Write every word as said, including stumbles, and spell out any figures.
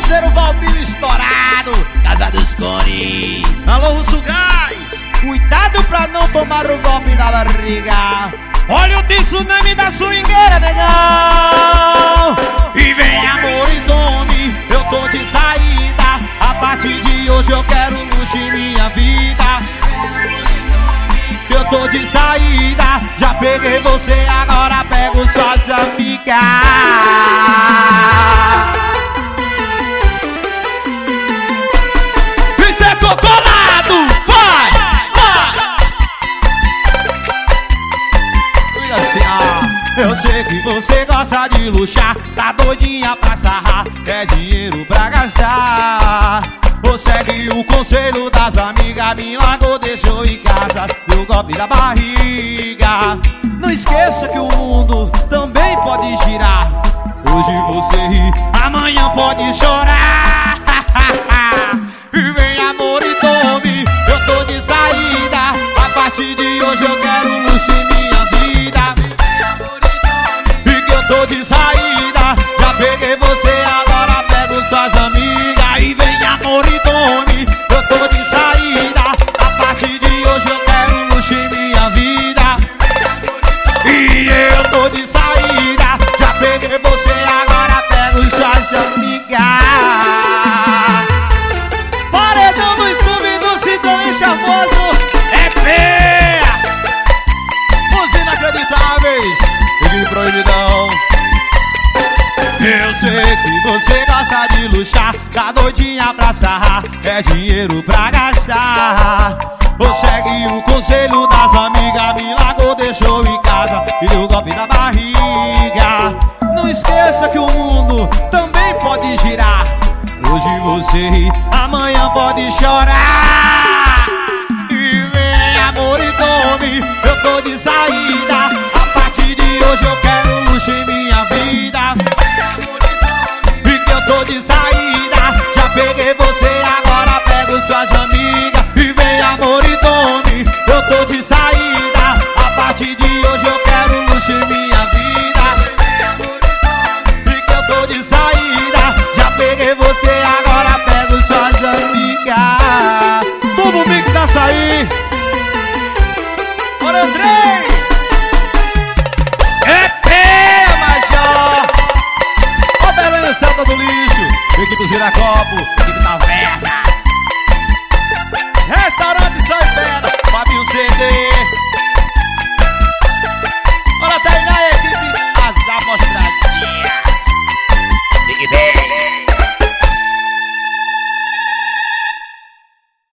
parceiro Valmir estourado, Casa dos Cones. Alô, Russo Gás, Cuidado pra não tomar o golpe da barriga. olha o tsunami da swingueira, negão. E vem amores, homem, eu tô de saída. A partir de hoje eu quero luxo em minha vida. Eu tô de saída, já peguei você, agora pego suas amigas. Isso é cocolado, vai, vai. Olha assim, ah, eu sei que você gosta de luxar, tá doidinha pra sarrar, quer dinheiro pra gastar. Ou segue o conselho das amigas, me largou, deixou em casa, deu golpe da barriga. Não esqueça que o mundo também pode girar. Hoje você ri, amanhã pode chorar. E vem amor e tome, eu tô de saída. A partir de hoje eu quero luxo em minha vida. E que eu tô de saída, já peguei você, agora pego suas amigas. E vem amor e tome, eu tô de saída. A partir de hoje eu quero luxo em minha vida. E eu tô de saída, já peguei você, agora pego suas amigas. Paredão do Scooby do Ciclone Charmoso é pé. Os inacreditáveis, Big Proibidão. Eu sei que você gosta de luxar, tá doidinha pra sarrar, é dinheiro pra gastar. Ou segue o conselho das amigas, me largou, deixou em casa e deu golpe na barriga. Não esqueça que o mundo também pode girar. Hoje você ri, amanhã pode chorar. E vem amor e tome, eu tô de saída. A partir de hoje eu quero luxo em minha vida. E que eu tô de saída, já peguei você, agora pego suas amigas. E vem amor e tome, eu tô de saída. A partir de hoje eu quero luxo em minha vida. E que eu tô de saída, já peguei você, agora pego suas amigas. Tudo mic da açaí. Bora, Andrei. É pé, Major. Ó, Belém, Celta do Lixo, equipe dos Viracopo, equipe da Verna, Restaurante Só Espera, Fabinho C D. Olha, tá aí na equipe As Amostradinhas. Big Bang.